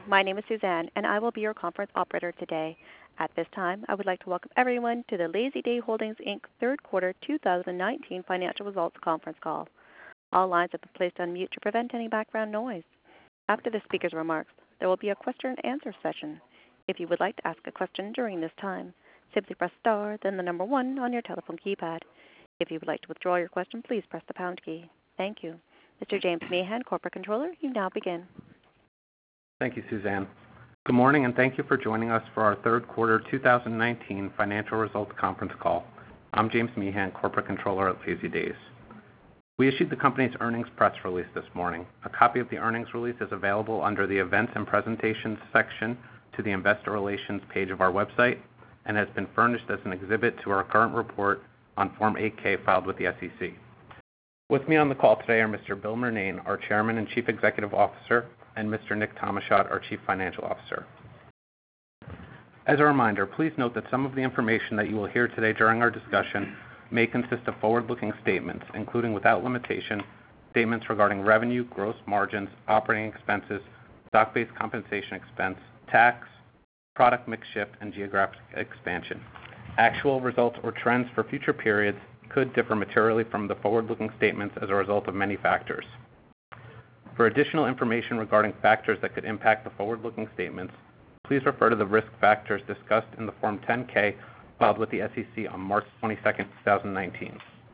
My name is Suzanne, and I will be your conference operator today. At this time, I would like to welcome everyone to the Lazydays Holdings, Inc. Third Quarter 2019 Financial Results Conference Call. All lines have been placed on mute to prevent any background noise. After the speaker's remarks, there will be a question and answer session. If you would like to ask a question during this time, simply press star, then the number 1 on your telephone keypad. If you would like to withdraw your question, please press the pound key. Thank you. Mr. James Meehan, Corporate Controller, you now begin. Thank you, Suzanne. Good morning, and thank you for joining us for our third quarter 2019 financial results conference call. I'm James Meehan, Corporate Controller at Lazydays. We issued the company's earnings press release this morning. A copy of the earnings release is available under the Events and Presentations section to the Investor Relations page of our website and has been furnished as an exhibit to our current report on Form 8-K filed with the SEC. With me on the call today are Mr. Bill Murnane, our Chairman and Chief Executive Officer, and Mr. Nick Tomashot, our Chief Financial Officer. As a reminder, please note that some of the information that you will hear today during our discussion may consist of forward-looking statements, including without limitation, statements regarding revenue, gross margins, operating expenses, stock-based compensation expense, tax, product mix shift, and geographic expansion. Actual results or trends for future periods could differ materially from the forward-looking statements as a result of many factors. For additional information regarding factors that could impact the forward-looking statements, please refer to the risk factors discussed in the Form 10-K filed with the SEC on March 22, 2019.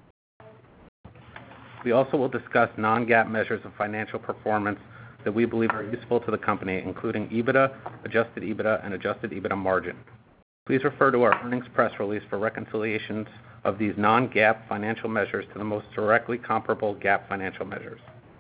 We also will discuss non-GAAP measures of financial performance that we believe are useful to the company, including EBITDA, adjusted EBITDA, and adjusted EBITDA margin. Please refer to our earnings press release for reconciliations of these non-GAAP financial measures to the most directly comparable GAAP financial measures.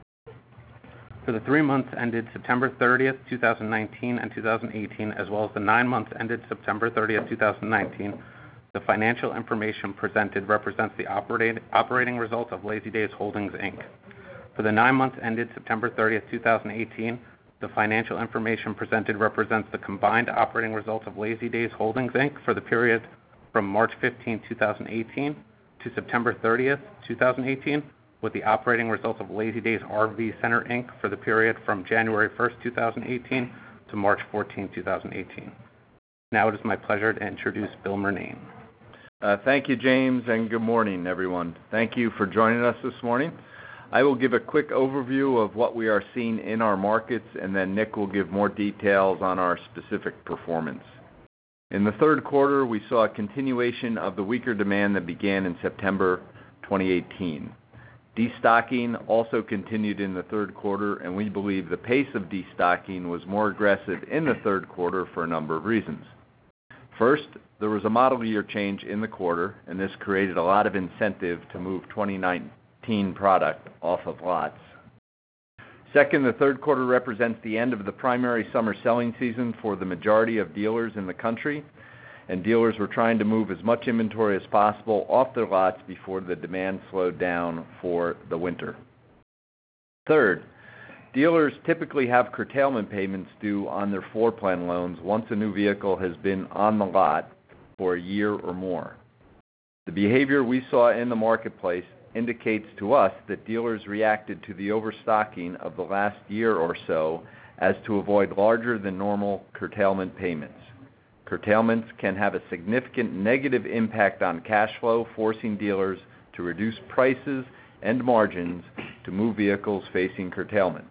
For the 3 months ended September 30th, 2019 and 2018, as well as the 9 months ended September 30th, 2019, the financial information presented represents the operating results of Lazydays Holdings, Inc. For the 9 months ended September 30th, 2018, the financial information presented represents the combined operating results of Lazydays Holdings, Inc. for the period from March 15, 2018 to September 30th, 2018, with the operating results of Lazydays RV Center, Inc. for the period from January 1st, 2018 to March 14, 2018. Now it is my pleasure to introduce Bill Murnane. Thank you, James, and good morning, everyone. Thank you for joining us this morning. I will give a quick overview of what we are seeing in our markets, and then Nick will give more details on our specific performance. In the third quarter, we saw a continuation of the weaker demand that began in September 2018. Destocking also continued in the third quarter, and we believe the pace of destocking was more aggressive in the third quarter for a number of reasons. First, there was a model year change in the quarter, and this created a lot of incentive to move 2019 product off of lots. Second, the third quarter represents the end of the primary summer selling season for the majority of dealers in the country, and dealers were trying to move as much inventory as possible off their lots before the demand slowed down for the winter. Third, dealers typically have curtailment payments due on their floor plan loans once a new vehicle has been on the lot for a year or more. The behavior we saw in the marketplace indicates to us that dealers reacted to the overstocking of the last year or so as to avoid larger than normal curtailment payments. Curtailments can have a significant negative impact on cash flow, forcing dealers to reduce prices and margins to move vehicles facing curtailment.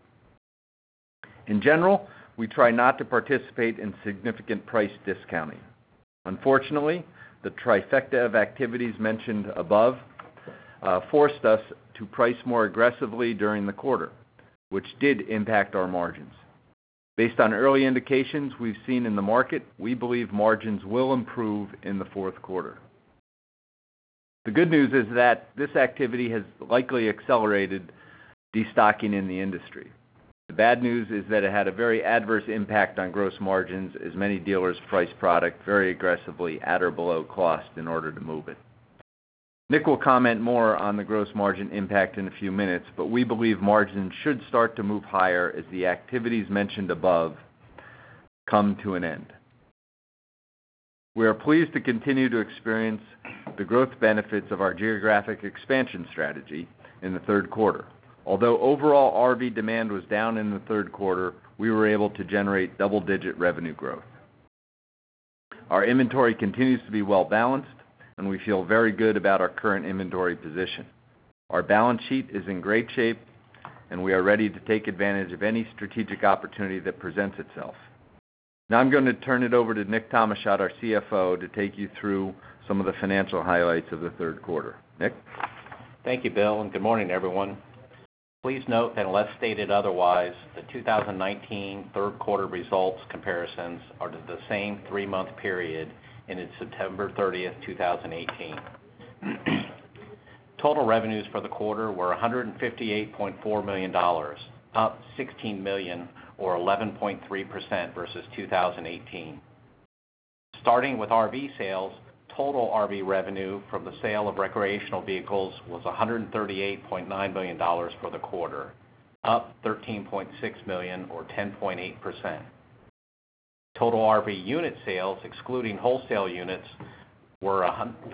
In general, we try not to participate in significant price discounting. Unfortunately, the trifecta of activities mentioned above forced us to price more aggressively during the quarter, which did impact our margins. Based on early indications we've seen in the market, we believe margins will improve in the fourth quarter. The good news is that this activity has likely accelerated destocking in the industry. The bad news is that it had a very adverse impact on gross margins as many dealers price product very aggressively at or below cost in order to move it. Nick will comment more on the gross margin impact in a few minutes, but we believe margins should start to move higher as the activities mentioned above come to an end. We are pleased to continue to experience the growth benefits of our geographic expansion strategy in the third quarter. Although overall RV demand was down in the third quarter, we were able to generate double-digit revenue growth. Our inventory continues to be well balanced, and we feel very good about our current inventory position. Our balance sheet is in great shape, and we are ready to take advantage of any strategic opportunity that presents itself. Now I'm going to turn it over to Nick Tomashot, our CFO, to take you through some of the financial highlights of the third quarter. Nick? Thank you, Bill, and good morning, everyone. Please note that unless stated otherwise, the 2019 third quarter results comparisons are to the same 3-month period ended September 30th, 2018. Total revenues for the quarter were $158.4 million, up $16 million or 11.3% versus 2018. Starting with RV sales, total RV revenue from the sale of recreational vehicles was $138.9 million for the quarter, up $13.6 million or 10.8%. Total RV unit sales, excluding wholesale units, were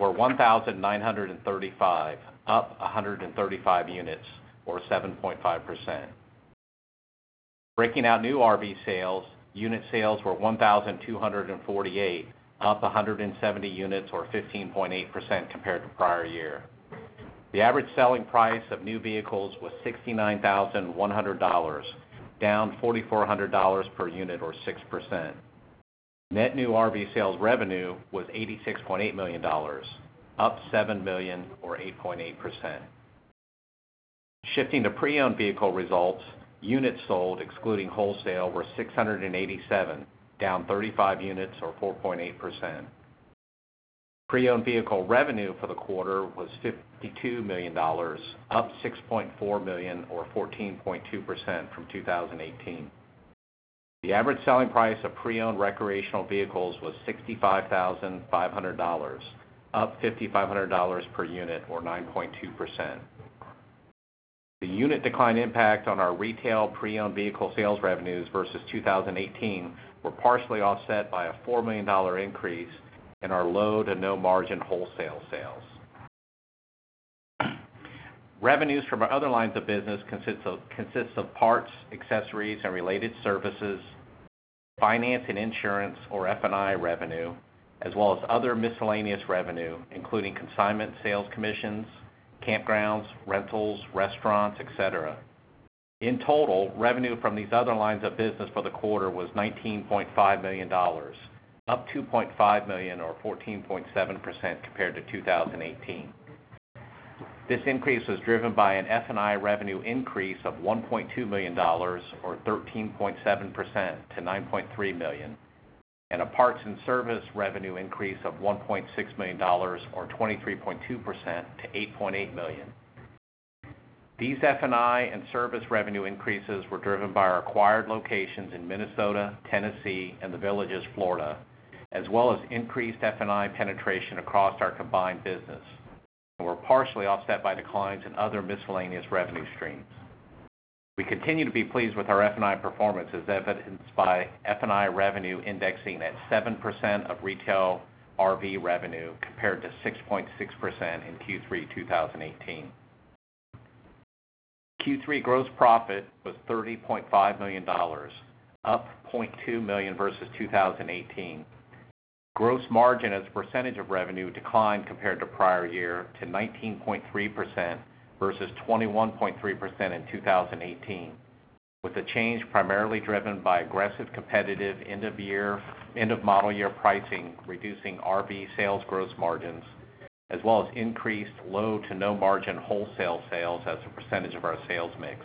1,935, up 135 units or 7.5%. Breaking out new RV sales, unit sales were 1,248, up 170 units or 15.8% compared to prior year. The average selling price of new vehicles was $69,100, down $4,400 per unit or 6%. Net new RV sales revenue was $86.8 million, up $7 million or 8.8%. Shifting to pre-owned vehicle results, units sold, excluding wholesale, were 687, down 35 units or 4.8%. Pre-owned vehicle revenue for the quarter was $52 million, up $6.4 million or 14.2% from 2018. The average selling price of pre-owned recreational vehicles was $65,500, up $5,500 per unit or 9.2%. The unit decline impact on our retail pre-owned vehicle sales revenues versus 2018 were partially offset by a $4 million increase in our low to no margin wholesale sales. Revenues from our other lines of business consists of parts, accessories, and related services, finance and insurance or F&I revenue, as well as other miscellaneous revenue, including consignment sales commissions, campgrounds, rentals, restaurants, etc. In total, revenue from these other lines of business for the quarter was $19.5 million, up $2.5 million or 14.7% compared to 2018. This increase was driven by an F&I revenue increase of $1.2 million or 13.7% to $9.3 million, and a parts and service revenue increase of $1.6 million or 23.2% to $8.8 million. These F&I and service revenue increases were driven by our acquired locations in Minnesota, Tennessee, and the Villages, Florida, as well as increased F&I penetration across our combined business, and were partially offset by declines in other miscellaneous revenue streams. We continue to be pleased with our F&I performance as evidenced by F&I revenue indexing at 7% of retail RV revenue compared to 6.6% in Q3 2018. Q3 gross profit was $30.5 million, up $0.2 million versus 2018. Gross margin as a percentage of revenue declined compared to prior year to 19.3% versus 21.3% in 2018, with the change primarily driven by aggressive competitive end of model year pricing, reducing RV sales gross margins, as well as increased low to no margin wholesale sales as a percentage of our sales mix.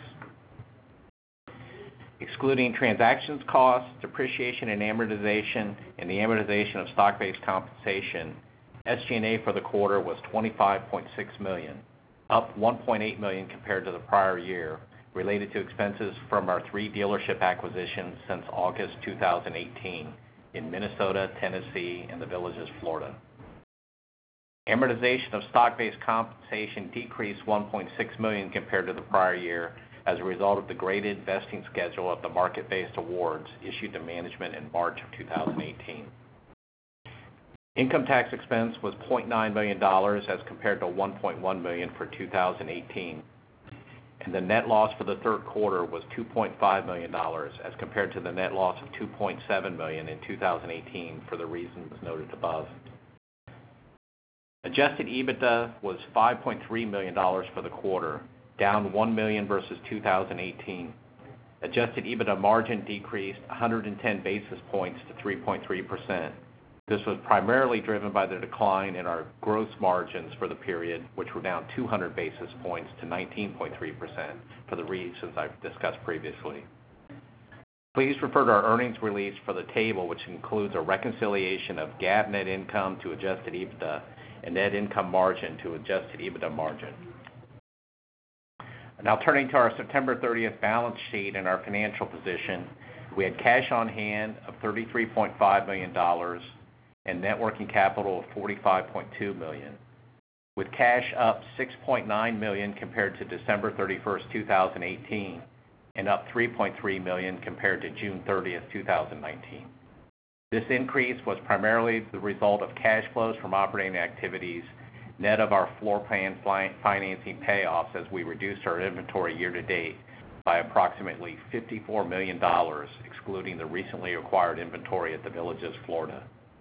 Excluding transactions costs, depreciation and amortization, and the amortization of stock-based compensation, SG&A for the quarter was $25.6 million, up $1.8 million compared to the prior year, related to expenses from our 3 dealership acquisitions since August 2018 in Minnesota, Tennessee, and the Villages, Florida. Amortization of stock-based compensation decreased $1.6 million compared to the prior year as a result of the graded vesting schedule of the market-based awards issued to management in March of 2018. Income tax expense was $0.9 million as compared to $1.1 million for 2018. and the net loss for the third quarter was $2.5 million as compared to the net loss of $2.7 million in 2018 for the reasons noted above. Adjusted EBITDA was $5.3 million for the quarter, down $1 million versus 2018. Adjusted EBITDA margin decreased 110 basis points to 3.3%. This was primarily driven by the decline in our gross margins for the period, which were down 200 basis points to 19.3% for the reasons I've discussed previously. Please refer to our earnings release for the table, which includes a reconciliation of GAAP net income to adjusted EBITDA and net income margin to adjusted EBITDA margin. Now turning to our September 30th balance sheet and our financial position, we had cash on hand of $33.5 million and net working capital of $45.2 million, with cash up $6.9 million compared to December 31st, 2018, and up $3.3 million compared to June 30th, 2019. This increase was primarily the result of cash flows from operating activities, net of our floor plan financing payoffs as we reduced our inventory year to date by approximately $54 million, excluding the recently acquired inventory at The Villages, Florida.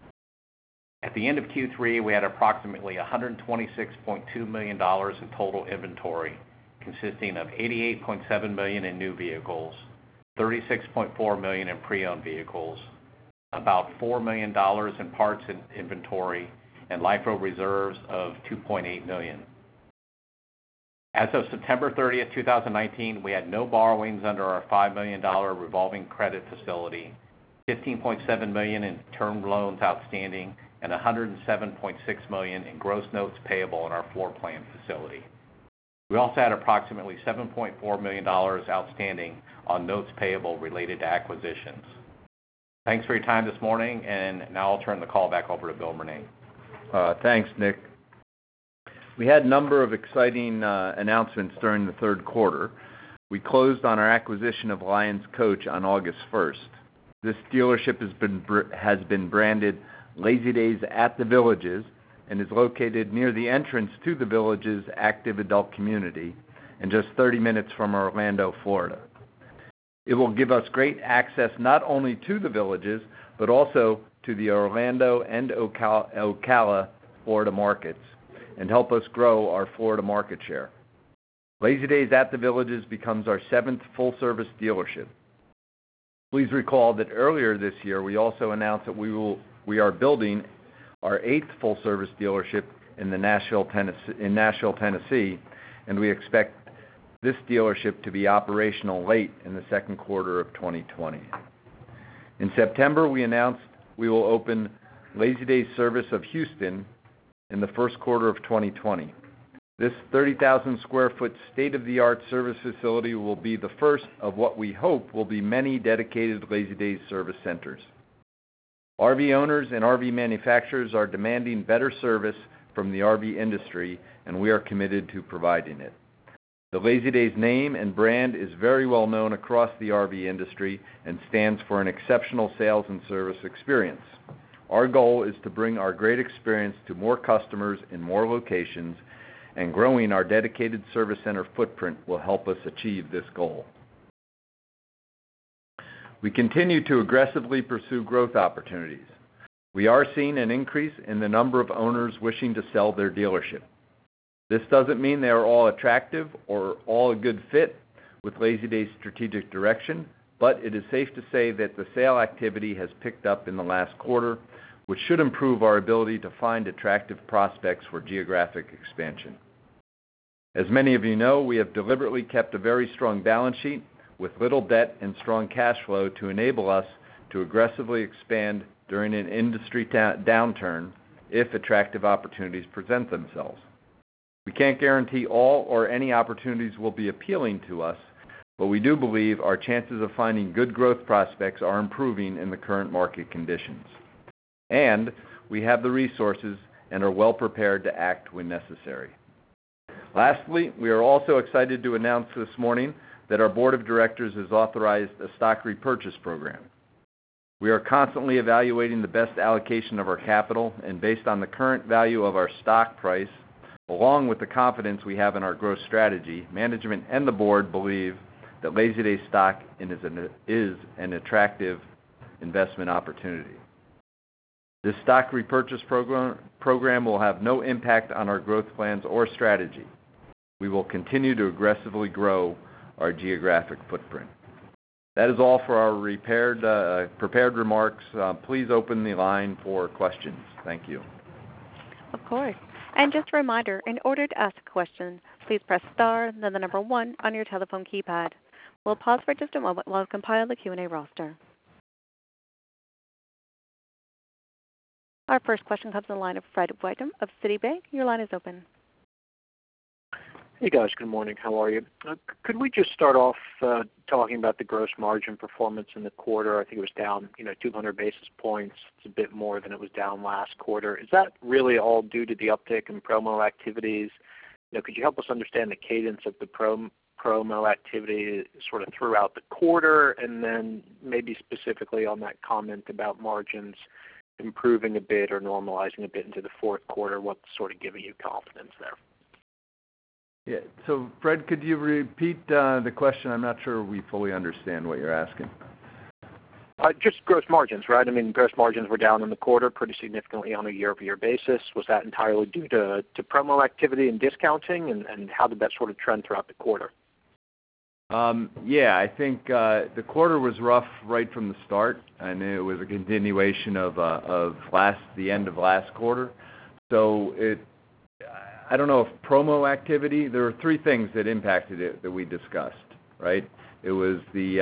At the end of Q3, we had approximately $126.2 million in total inventory, consisting of $88.7 million in new vehicles, $36.4 million in pre-owned vehicles, about $4 million in parts inventory, and LIFO reserves of $2.8 million. As of September 30th, 2019, we had no borrowings under our $5 million revolving credit facility, $15.7 million in term loans outstanding, and $107.6 million in gross notes payable in our floor plan facility. We also had approximately $7.4 million outstanding on notes payable related to acquisitions. Thanks for your time this morning, and now I'll turn the call back over to Bill Murnane. Thanks, Nick. We had a number of exciting announcements during the third quarter. We closed on our acquisition of Lyons Coach on August 1st. This dealership has been branded Lazy Days at The Villages and is located near the entrance to The Villages active adult community and just 30 minutes from Orlando, Florida. It will give us great access not only to The Villages, but also to the Orlando and Ocala, Florida markets, and help us grow our Florida market share. Lazy Days at The Villages becomes our 7th full-service dealership. Please recall that earlier this year we also announced that we are building our 8th full-service dealership in Nashville, Tennessee, and we expect this dealership to be operational late in the second quarter of 2020. In September, we announced we will open Lazy Days Service of Houston in the first quarter of 2020. This 30,000 square foot state-of-the-art service facility will be the first of what we hope will be many dedicated Lazy Days service centers. RV owners and RV manufacturers are demanding better service from the RV industry, and we are committed to providing it. The Lazy Days name and brand is very well known across the RV industry and stands for an exceptional sales and service experience. Our goal is to bring our great experience to more customers in more locations, and growing our dedicated service center footprint will help us achieve this goal. We continue to aggressively pursue growth opportunities. We are seeing an increase in the number of owners wishing to sell their dealership. This doesn't mean they are all attractive or all a good fit with Lazy Days' strategic direction, but it is safe to say that the sale activity has picked up in the last quarter, which should improve our ability to find attractive prospects for geographic expansion. As many of you know, we have deliberately kept a very strong balance sheet with little debt and strong cash flow to enable us to aggressively expand during an industry downturn if attractive opportunities present themselves. We can't guarantee all or any opportunities will be appealing to us, but we do believe our chances of finding good growth prospects are improving in the current market conditions. And we have the resources and are well prepared to act when necessary. Lastly, we are also excited to announce this morning that our board of directors has authorized a stock repurchase program. We are constantly evaluating the best allocation of our capital, and based on the current value of our stock price, Along with the confidence we have in our growth strategy, management and the board believe that Lazydays stock is an attractive investment opportunity. This stock repurchase program will have no impact on our growth plans or strategy. We will continue to aggressively grow our geographic footprint. That is all for our prepared remarks. Please open the line for questions. Thank you. Of course. And just a reminder, in order to ask a question, please press star, then the number 1 on your telephone keypad. We'll pause for just a moment while we compile the Q&A roster. Our first question comes on the line of Fred Wightman of Citibank. Your line is open. Hey guys, good morning. How are you? Could we just start off talking about the gross margin performance in the quarter? I think it was down, 200 basis points. It's a bit more than it was down last quarter. Is that really all due to the uptick in promo activities? Could you help us understand the cadence of the promo activity sort of throughout the quarter, and then maybe specifically on that comment about margins improving a bit or normalizing a bit into the fourth quarter, what's sort of giving you confidence there? Yeah. So, Fred, could you repeat the question? I'm not sure we fully understand what you're asking. Just gross margins, right? I mean, gross margins were down in the quarter pretty significantly on a year-over-year basis. Was that entirely due to promo activity and discounting, and how did that sort of trend throughout the quarter? Yeah, I think the quarter was rough right from the start, and it was a continuation of the end of last quarter. So I don't know if promo activity. There were 3 things that impacted it that we discussed, right? It was the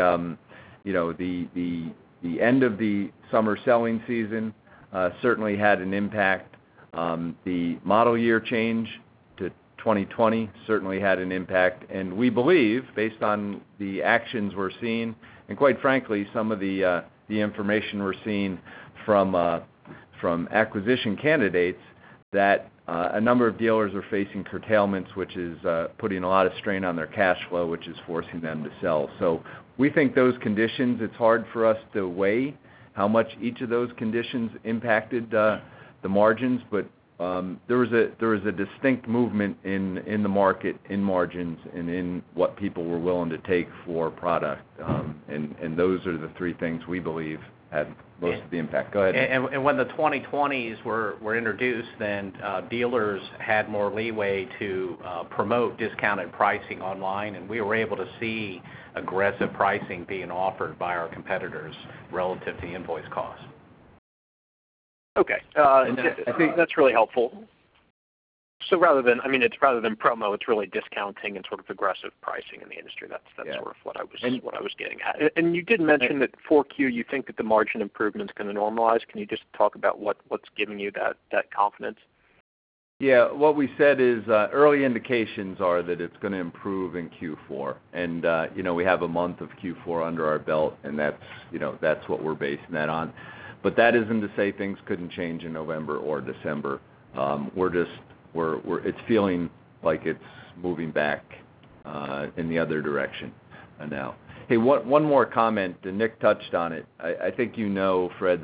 end of the summer selling season certainly had an impact. The model year change to 2020 certainly had an impact, and we believe, based on the actions we're seeing, and quite frankly, some of the information we're seeing from acquisition candidates, that a number of dealers are facing curtailments, which is putting a lot of strain on their cash flow, which is forcing them to sell. So we think those conditions, it's hard for us to weigh how much each of those conditions impacted the margins, but there was a distinct movement in the market, in margins, and in what people were willing to take for product, and those are the 3 things we believe had most of the impact. Go ahead. And when the 2020s were introduced, then dealers had more leeway to promote discounted pricing online, and we were able to see aggressive pricing being offered by our competitors relative to the invoice cost. Okay, I think that's really helpful. So rather than promo, it's really discounting and sort of aggressive pricing in the industry. That's sort of what I was getting at. And you did mention that 4Q, you think that the margin improvement is going to normalize. Can you just talk about what's giving you that confidence? Yeah, what we said is early indications are that it's going to improve in Q4, and we have a month of Q4 under our belt, and that's what we're basing that on. But that isn't to say things couldn't change in November or December. It's feeling like it's moving back in the other direction now. Hey, one more comment, and Nick touched on it. I think Fred,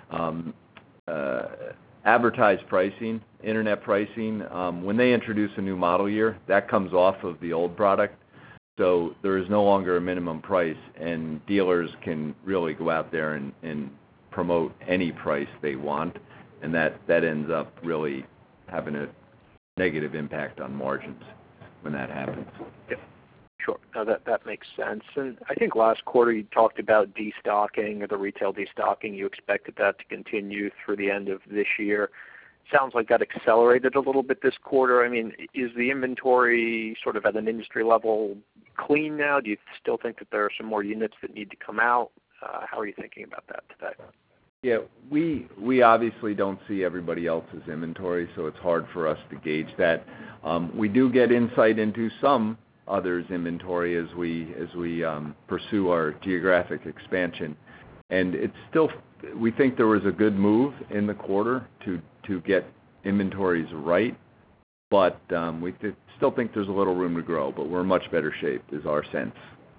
that advertised pricing, internet pricing, when they introduce a new model year, that comes off of the old product. So there is no longer a minimum price, and dealers can really go out there and promote any price they want, and that ends up really having a negative impact on margins when that happens. Yeah, sure. No, that makes sense. And I think last quarter you talked about destocking, or the retail destocking. You expected that to continue through the end of this year. Sounds like that accelerated a little bit this quarter. I mean, is the inventory sort of at an industry level clean now? Do you still think that there are some more units that need to come out? How are you thinking about that today? Yeah, we obviously don't see everybody else's inventory, so it's hard for us to gauge that. We do get insight into some others' inventory as we pursue our geographic expansion, and we think there was a good move in the quarter to get inventories right, but we still think there's a little room to grow, but we're in much better shape, is our sense.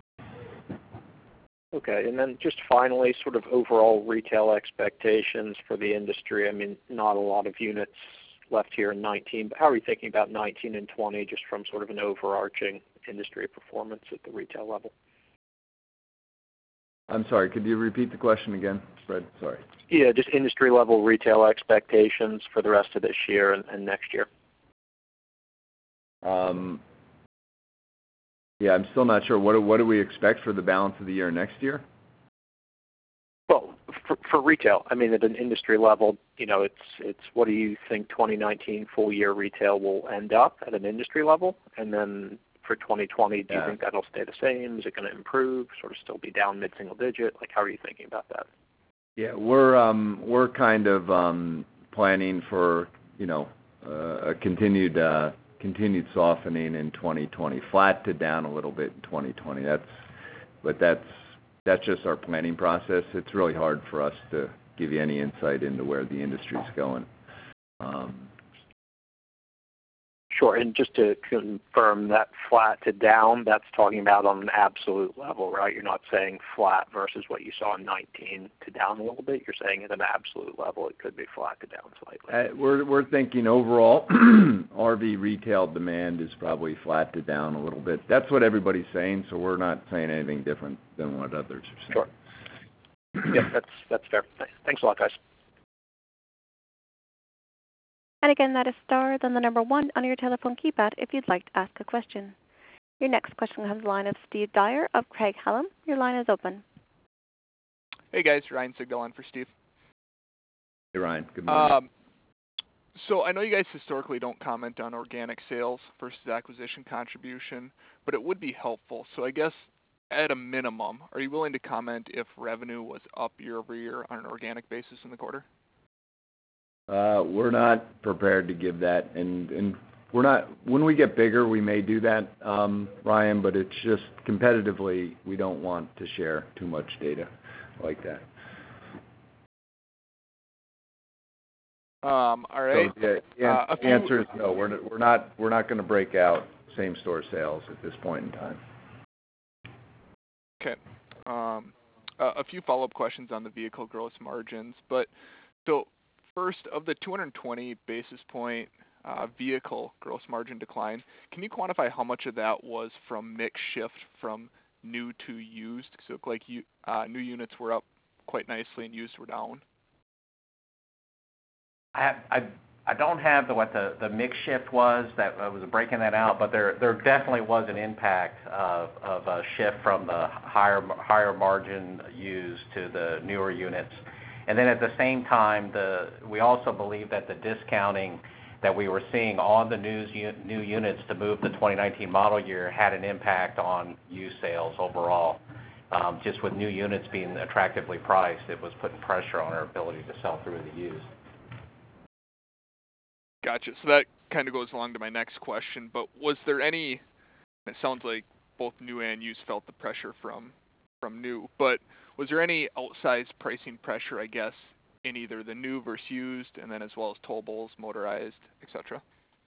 Okay, and then just finally, sort of overall retail expectations for the industry. I mean, not a lot of units left here in 19, but how are you thinking about 19 and 20 just from sort of an overarching industry performance at the retail level? I'm sorry, could you repeat the question again, Fred? Sorry. Yeah, just industry level retail expectations for the rest of this year and next year. Yeah, I'm still not sure. What do we expect for the balance of the year next year? Well, for retail, I mean, at an industry level, you know, it's what do you think 2019 full year retail will end up at an industry level? And then for 2020, do you think that'll stay the same? Is it going to improve, sort of still be down mid-single digit? Like, how are you thinking about that? Yeah, we're kind of planning for, you know, a continued softening in 2020, flat to down a little bit in 2020. That's just our planning process. It's really hard for us to give you any insight into where the industry's going. Sure, and just to confirm that flat to down, that's talking about on an absolute level, right? You're not saying flat versus what you saw in 19 to down a little bit. You're saying at an absolute level it could be flat to down slightly. We're thinking overall RV retail demand is probably flat to down a little bit. That's what everybody's saying, so we're not saying anything different than what others are saying. Sure. Yeah, that's fair. Thanks a lot, guys. And again, that is star, then the number 1 on your telephone keypad if you'd like to ask a question. Your next question comes from the line of Steve Dyer of Craig-Hallum. Your line is open. Hey, guys. Ryan Sigdahl on for Steve. Hey, Ryan. Good morning. So I know you guys historically don't comment on organic sales versus acquisition contribution, but it would be helpful. So I guess at a minimum, are you willing to comment if revenue was up year over year on an organic basis in the quarter? We're not prepared to give that, and we're not. When we get bigger, we may do that, Ryan. But it's just competitively, we don't want to share too much data like that. All right. So, the answer is no. We're not going to break out same-store sales at this point in time. Okay. A few follow-up questions on the vehicle gross margins, but so. First, of the 220 basis point vehicle gross margin decline, can you quantify how much of that was from mix shift from new to used? So it looked like new units were up quite nicely and used were down. I don't have what the mix shift was. That I was breaking that out, but there definitely was an impact of a shift from the higher margin used to the newer units. And then at the same time, we also believe that the discounting that we were seeing on the new units to move the 2019 model year had an impact on used sales overall. Just with new units being attractively priced, it was putting pressure on our ability to sell through the used. Gotcha. So that kind of goes along to my next question, but was there any, it sounds like both new and used felt the pressure from new, but was there any outsized pricing pressure, I guess, in either the new versus used, and then as well as towables, motorized, etc.?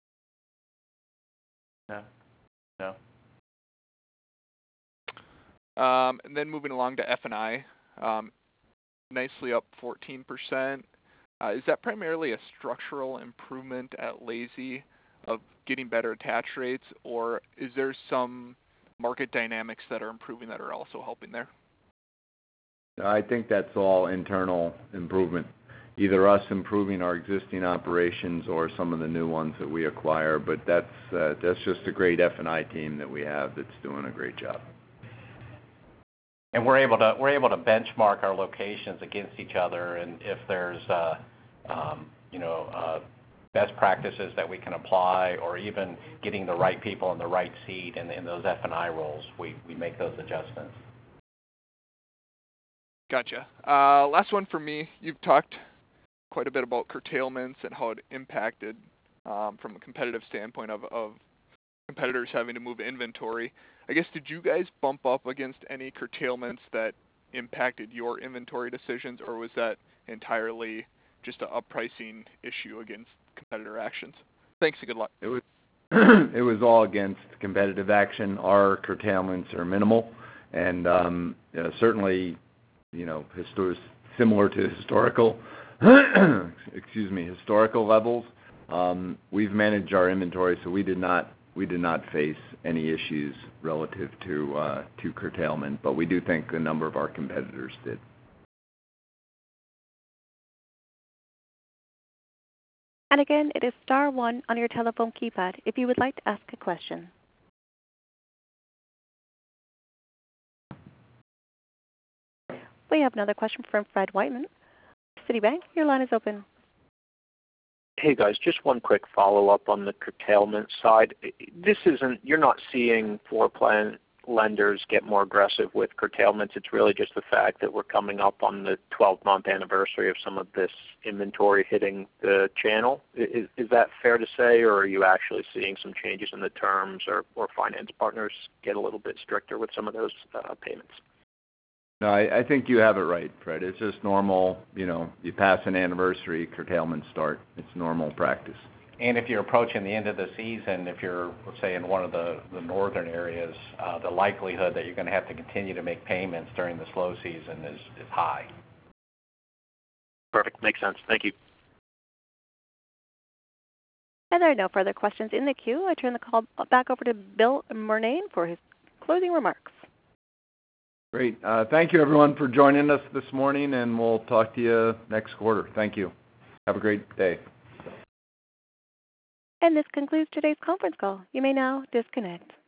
No. And then moving along to F&I, nicely up 14%. Is that primarily a structural improvement at Lazy of getting better attach rates, or is there some market dynamics that are improving that are also helping there? I think that's all internal improvement, either us improving our existing operations or some of the new ones that we acquire. But that's just a great F&I team that we have that's doing a great job. And we're able to benchmark our locations against each other, and if there's best practices that we can apply, or even getting the right people in the right seat in those F&I roles, we make those adjustments. Gotcha. Last one for me. You've talked quite a bit about curtailments and how it impacted from a competitive standpoint of competitors having to move inventory. I guess, did you guys bump up against any curtailments that impacted your inventory decisions, or was that entirely just a pricing issue against competitor actions? Thanks and good luck. It was all against competitive action. Our curtailments are minimal, and certainly, similar to historical levels. We've managed our inventory, so we did not face any issues relative to curtailment, but we do think a number of our competitors did. And again, it is star one on your telephone keypad if you would like to ask a question. We have another question from Fred Whiteman, Citibank. Your line is open. Hey guys, just one quick follow-up on the curtailment side. You're not seeing floor plan lenders get more aggressive with curtailments. It's really just the fact that we're coming up on the 12-month anniversary of some of this inventory hitting the channel. Is that fair to say, or are you actually seeing some changes in the terms or finance partners get a little bit stricter with some of those payments? No, I think you have it right, Fred. It's just normal, you pass an anniversary, curtailments start. It's normal practice. And if you're approaching the end of the season, if you're, let's say, in one of the northern areas, the likelihood that you're going to have to continue to make payments during the slow season is high. Perfect. Makes sense. Thank you. And there are no further questions in the queue. I turn the call back over to Bill Murnane for his closing remarks. Great. Thank you, everyone, for joining us this morning, and we'll talk to you next quarter. Thank you. Have a great day. And this concludes today's conference call. You may now disconnect.